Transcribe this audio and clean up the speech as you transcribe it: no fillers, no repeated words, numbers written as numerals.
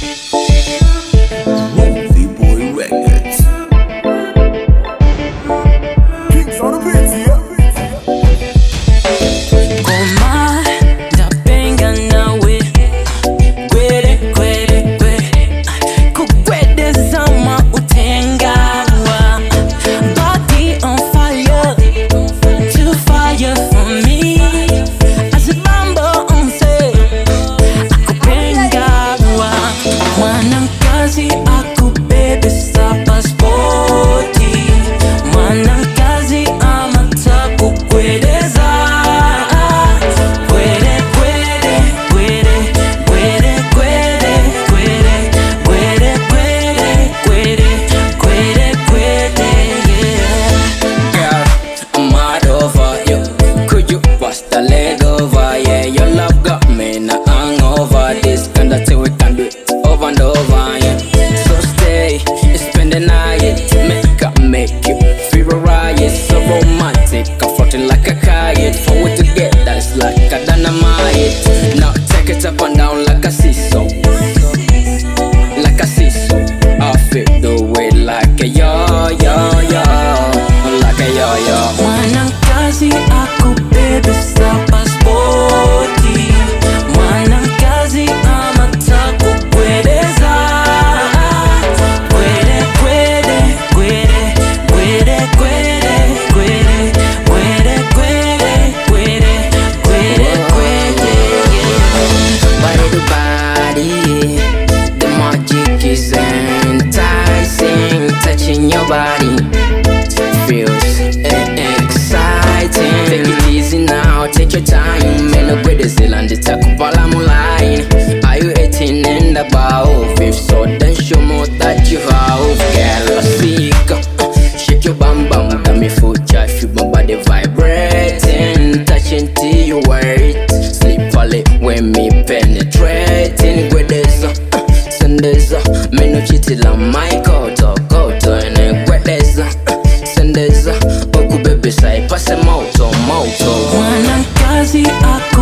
Movie Boy Records. Kings on the beats, yeah. Koma ndapenga nawe gwere gwere gwere kugwedeza ma utengawa body on fire to fire for me azibambo onse akupengawa mwanamkazi akubebesa pasipoti mwanamkazi amata kugwedeza the leg over, yeah. Your love got me now hangover. This kind of thing we can do it over and over, yeah. So stay, spend the night, make you feel a riot. So romantic, comforting like a kite. For we together, it's like a dynamite. Now take it up and down like a seesaw, like a seesaw. I feel the way like a yo, like a yo. Mwanamkazi akubebesa pasipoti mwanamkazi amata kugwedeza gwere gwere gwere gwere gwere gwere gwere gwere gwere gwere gwere Body to body, the magic is enticing. Touching your body feels exciting. Take it easy now, take your time. Man, no good is the land, it's a kupala line. Are you 18 and above? If so, then show more that you have. Girl, shake your bam bam, got me foot jive, feel my body vibrating. Touching till you wait, sleep falling when me penetrating. Gwedeza, sendeza, me no chitila my koto, and gwedeza, sendeza, oku baby say pass a moto. mwanamkazi